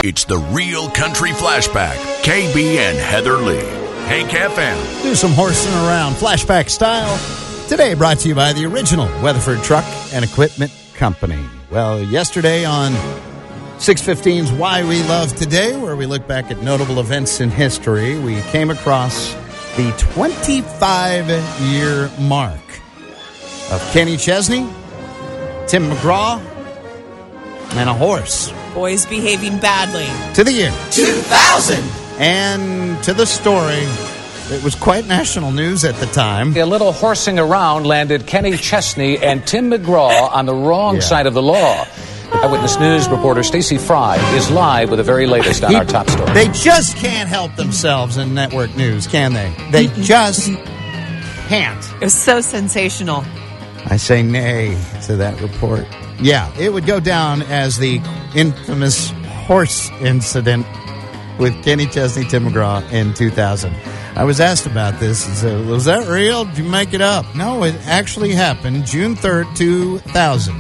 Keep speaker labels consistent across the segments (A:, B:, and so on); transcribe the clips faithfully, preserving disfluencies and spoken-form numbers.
A: It's the Real Country Flashback. K B and Heather Lee. Hank F M.
B: Do some horsing around flashback style. Today brought to you by the original Weatherford Truck and Equipment Company. Well, yesterday on six fifteen's Why We Love Today, where we look back at notable events in history, we came across the twenty-five-year mark of Kenny Chesney, Tim McGraw, and a horse.
C: Boys behaving badly.
B: To the year
C: two thousand.
B: And to the story. It was quite national news at the time.
D: A little horsing around landed Kenny Chesney and Tim McGraw on the wrong
B: Yeah.
D: side of the law. Eyewitness News reporter Stacey Fry is live with the very latest on
B: He-
D: our top story.
B: They just can't help themselves in network news, can they? They just can't.
C: It was so sensational.
B: I say nay to that report. Yeah, it would go down as the infamous horse incident with Kenny Chesney, Tim McGraw in two thousand. I was asked about this and said, was that real? Did you make it up? No, it actually happened June third, two thousand.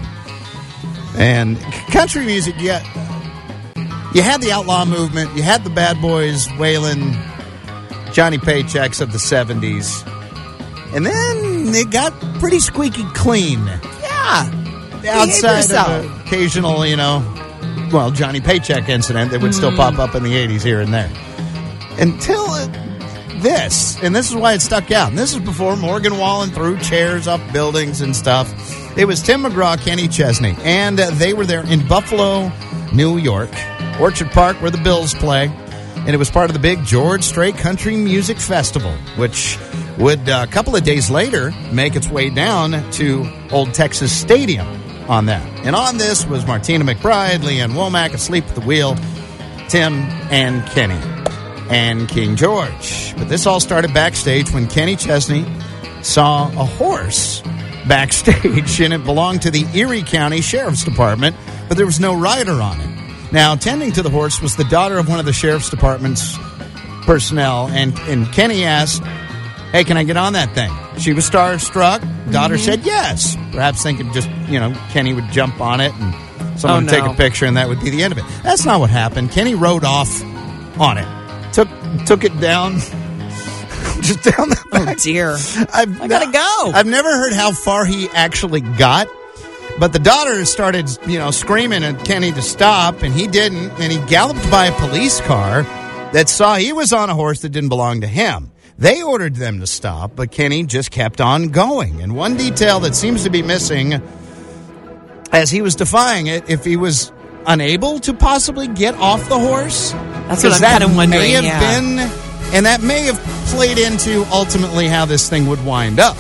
B: And country music, yeah, you had the outlaw movement, you had the Bad Boys, Waylon, Johnny Paychecks of the seventies. And then it got pretty squeaky clean.
C: Yeah.
B: Outside
C: yourself.
B: of an occasional, you know, well, Johnny Paycheck incident that would
C: Mm.
B: still pop up in the eighties here and there. Until uh, this, and this is why it stuck out. And this is before Morgan Wallen threw chairs up buildings and stuff. It was Tim McGraw, Kenny Chesney, and uh, they were there in Buffalo, New York, Orchard Park, where the Bills play. And it was part of the big George Strait Country Music Festival, which would uh, a couple of days later make its way down to Old Texas Stadium on that. And on this was Martina McBride, Leanne Womack, asleep at the wheel, Tim and Kenny, and King George. But this all started backstage when Kenny Chesney saw a horse backstage, and it belonged to the Erie County Sheriff's Department, but there was no rider on it. Now, tending to the horse was the daughter of one of the Sheriff's Department's personnel, and, and Kenny asked, hey, can I get on that thing? She was starstruck. Daughter
C: Mm-hmm.
B: said yes, perhaps thinking just, you know, Kenny would jump on it and someone
C: Oh,
B: would take
C: no.
B: a picture and that would be the end of it. That's not what happened. Kenny rode off on it, took took it down, just down the
C: Oh,
B: back.
C: dear.
B: I've,
C: I gotta go.
B: I've never heard how far he actually got, but the daughter started, you know, screaming at Kenny to stop, and he didn't, and he galloped by a police car that saw he was on a horse that didn't belong to him. They ordered them to stop, but Kenny just kept on going. And one detail that seems to be missing as he was defying it, if he was unable to possibly get off the horse,
C: That's what I'm
B: that
C: kind of wondering.
B: may have
C: yeah.
B: been, and that may have played into ultimately how this thing would wind up.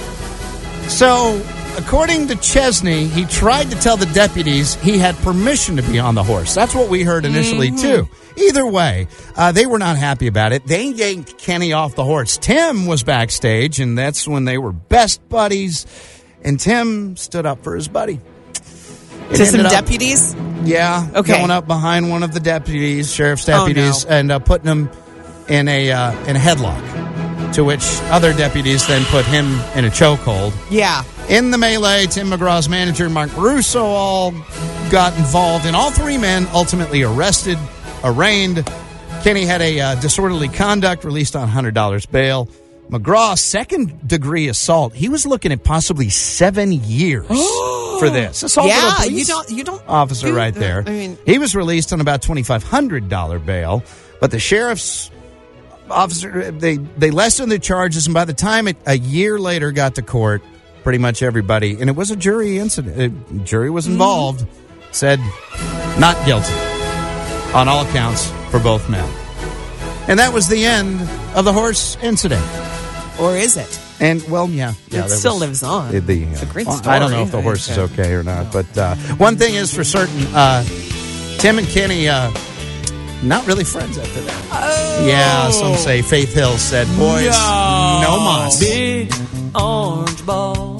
B: So, according to Chesney, he tried to tell the deputies he had permission to be on the horse. That's what we heard initially,
C: Mm-hmm.
B: too. Either way, uh, they were not happy about it. They yanked Kenny off the horse. Tim was backstage, and that's when they were best buddies, and Tim stood up for his buddy. It
C: To some
B: ended up-
C: deputies?
B: Yeah,
C: Okay.
B: going up behind one of the deputies, sheriff's
C: Oh, no.
B: deputies, and uh, putting him in a uh, in a headlock, to which other deputies then put him in a chokehold.
C: Yeah.
B: In the melee, Tim McGraw's manager, Mark Russo, all got involved, and all three men ultimately arrested, arraigned. Kenny had a uh, disorderly conduct, released on one hundred dollars bail. McGraw, second-degree assault. He was looking at possibly seven years for this. Assault with a
C: Yeah,
B: police
C: you don't- you don't
B: officer
C: do
B: right
C: that.
B: there.
C: I mean-
B: He was released on about twenty-five hundred dollars bail, but the sheriff's officer, they, they lessened the charges, and by the time it a year later got to court, pretty much everybody, and it was a jury incident, a jury was involved, said not guilty on all accounts for both men. And that was the end of the horse incident.
C: Or is it?
B: And, well, yeah. yeah
C: It
B: that
C: still
B: was-
C: lives on.
B: the- the,
C: It's a great
B: well, I don't know
C: story.
B: if the horse is okay or not, but uh, one thing is for certain, uh, Tim and Kenny, uh, not really friends after that.
C: Oh.
B: Yeah, some say Faith Hill said, boys,
C: No.
B: no mas.
E: Big orange ball